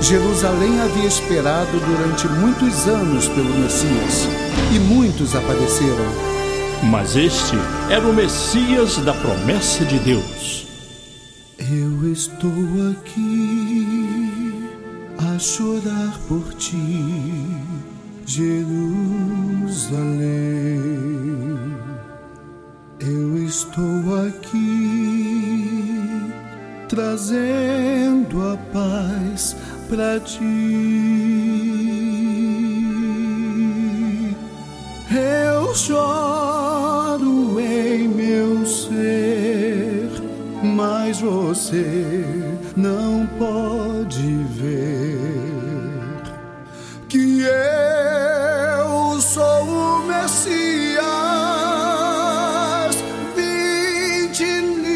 Jerusalém havia esperado durante muitos anos pelo Messias, e muitos apareceram. Mas este era o Messias da promessa de Deus. Eu estou aqui a chorar por ti, Jerusalém. Eu estou aqui trazendo a paz pra ti. Eu choro em meu ser, mas você não pode ver que eu sou o Messias. Vim te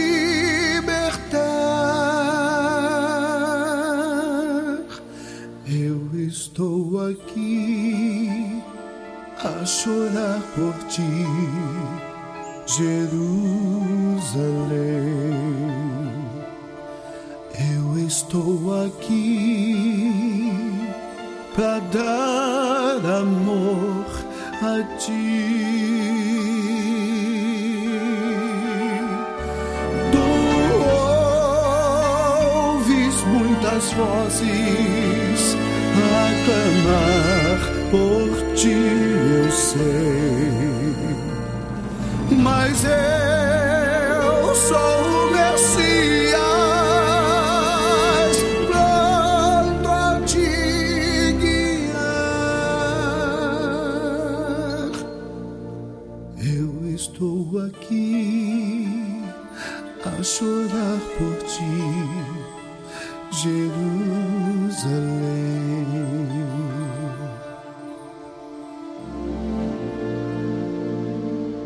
libertar. Eu estou aqui a chorar por ti, Jerusalém. Eu estou aqui para dar amor a ti. Tu ouves muitas vozes a clamar por ti, eu sei, mas eu sou o Messias, pronto a te guiar. Eu estou aqui a chorar por ti, Jerusalém.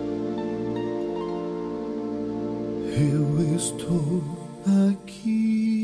Eu estou aqui.